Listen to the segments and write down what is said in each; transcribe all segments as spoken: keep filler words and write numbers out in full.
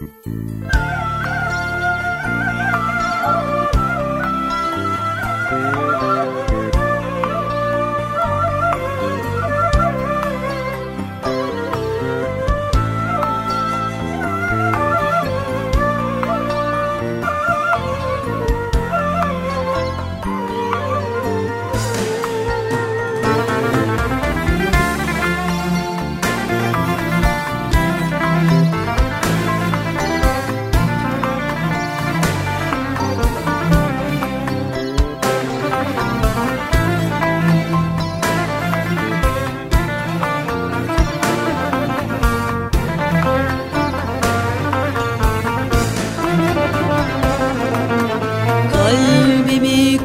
Kalbimi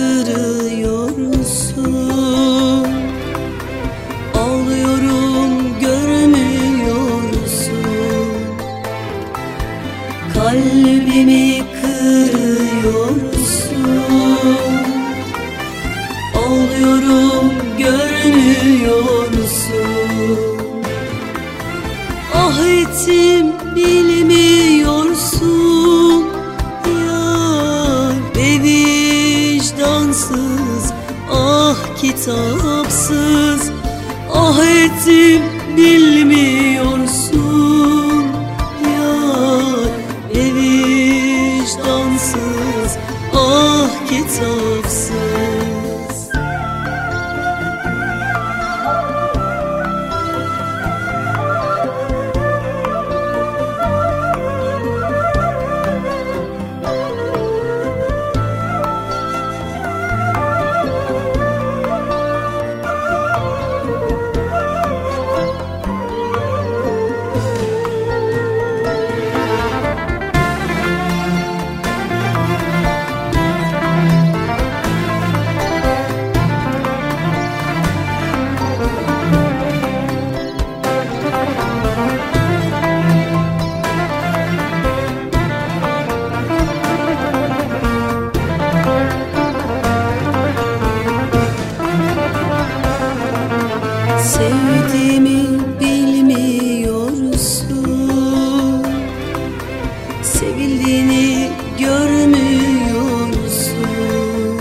kırıyorsun, ağlıyorum görmüyorsun. Kalbimi kırıyorsun, ağlıyorum görmüyorsun. Ah ettim bilmiyorsun yar ve vicdansız, ah kitapsız. Ah ettim bilmiyorsun yar ve vicdansız, ah kitapsız. Sevdiğimi bilmiyorsun, sevildiğini görmüyorsun.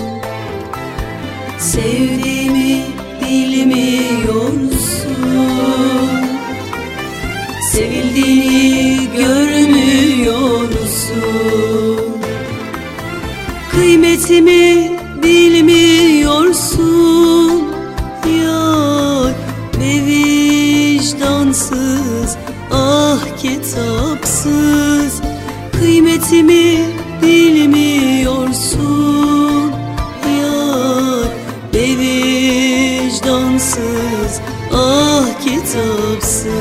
Sevdiğimi bilmiyorsun, sevildiğini görmüyorsun. Kıymetimi bilmiyorsun yar ve vicdansız, ah kitapsız. Kıymetimi bilmiyorsun yar ve vicdansız, ah kitapsız.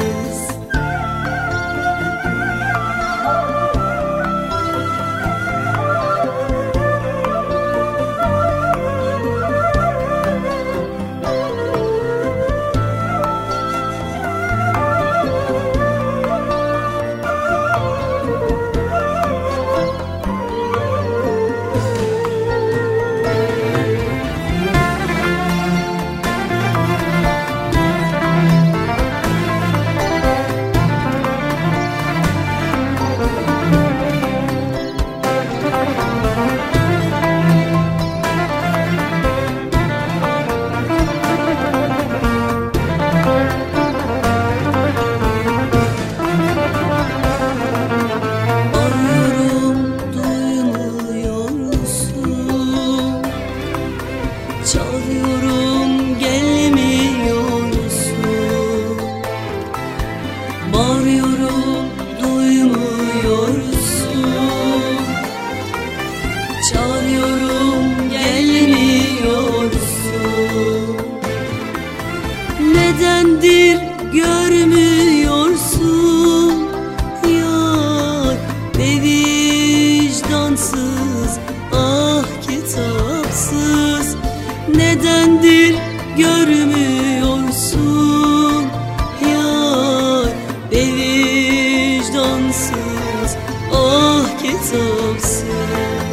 Çağırıyorum gelmiyorsun, bağırıyorum duymuyorsun. Çağırıyorum gelmiyorsun. Nedendir görmüyorsun yar ve vicdansız, ah kitapsız. Nedendir görmüyorsun yar ve vicdansız, ah kitapsız.